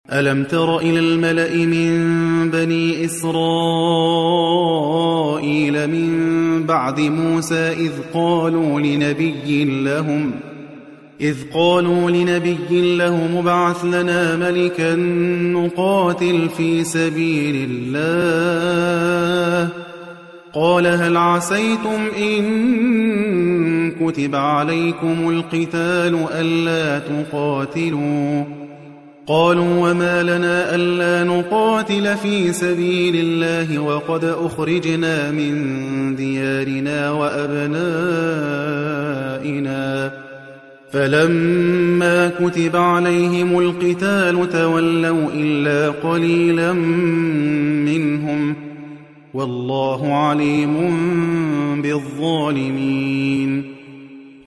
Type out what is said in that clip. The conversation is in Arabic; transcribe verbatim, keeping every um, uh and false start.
ألم تر إلى الملأ من بني إسرائيل من بعد موسى إذ قالوا لنبي لهم إذ قالوا لنبي لهم ابعث لنا ملكا نقاتل في سبيل الله قال هل عسيتم إن كتب عليكم القتال ألا تقاتلوا قالوا وما لنا ألا نقاتل في سبيل الله وقد أخرجنا من ديارنا وأبنائنا فلما كتب عليهم القتال تولوا إلا قليلا منهم والله عليم بالظالمين